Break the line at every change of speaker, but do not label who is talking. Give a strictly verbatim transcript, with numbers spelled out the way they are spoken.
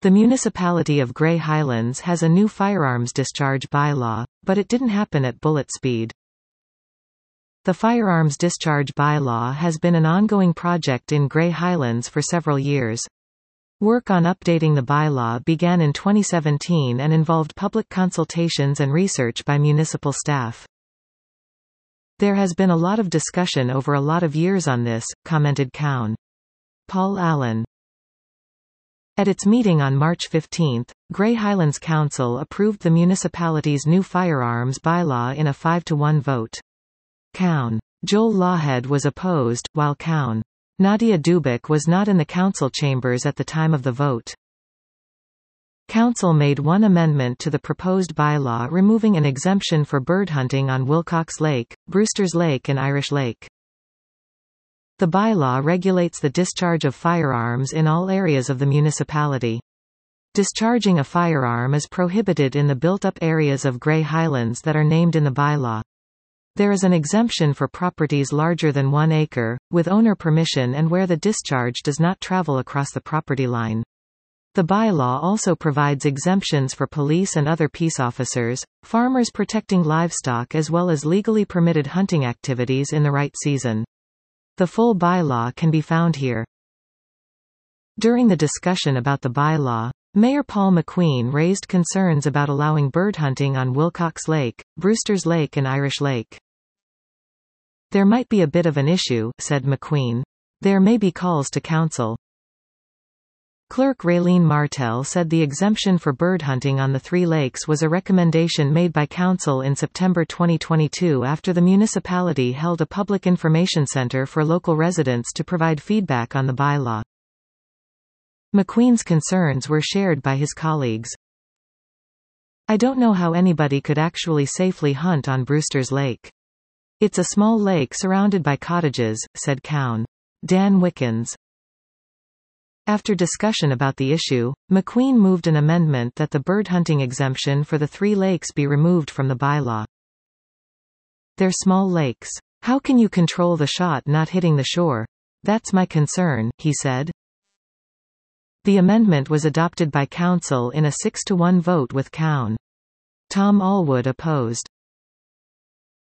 The municipality of Grey Highlands has a new firearms discharge bylaw, but it didn't happen at bullet speed. The firearms discharge bylaw has been an ongoing project in Grey Highlands for several years. Work on updating the bylaw began in twenty seventeen and involved public consultations and research by municipal staff. There has been a lot of discussion over a lot of years on this, commented Cowan. Paul Allen. At its meeting on March fifteenth, Grey Highlands Council approved the municipality's new firearms bylaw in a five to one vote. Cowan. Joel Lawhead was opposed, while Cowan. Nadia Dubik was not in the council chambers at the time of the vote. Council made one amendment to the proposed bylaw removing an exemption for bird hunting on Wilcox Lake, Brewsters Lake and Irish Lake. The bylaw regulates the discharge of firearms in all areas of the municipality. Discharging a firearm is prohibited in the built-up areas of Grey Highlands that are named in the bylaw. There is an exemption for properties larger than one acre, with owner permission and where the discharge does not travel across the property line. The bylaw also provides exemptions for police and other peace officers, farmers protecting livestock as well as legally permitted hunting activities in the right season. The full bylaw can be found here. During the discussion about the bylaw, Mayor Paul McQueen raised concerns about allowing bird hunting on Wilcox Lake, Brewsters Lake and Irish Lake. There might be a bit of an issue, said McQueen. There may be calls to council. Clerk Raylene Martel said the exemption for bird hunting on the three lakes was a recommendation made by council in September twenty twenty-two after the municipality held a public information center for local residents to provide feedback on the bylaw. McQueen's concerns were shared by his colleagues. I don't know how anybody could actually safely hunt on Brewsters Lake. It's a small lake surrounded by cottages, said Cowan. Dan Wickens. After discussion about the issue, McQueen moved an amendment that the bird hunting exemption for the three lakes be removed from the bylaw. They're small lakes. How can you control the shot not hitting the shore? That's my concern, he said. The amendment was adopted by council in a six to one vote with Cowan. Tom Allwood opposed.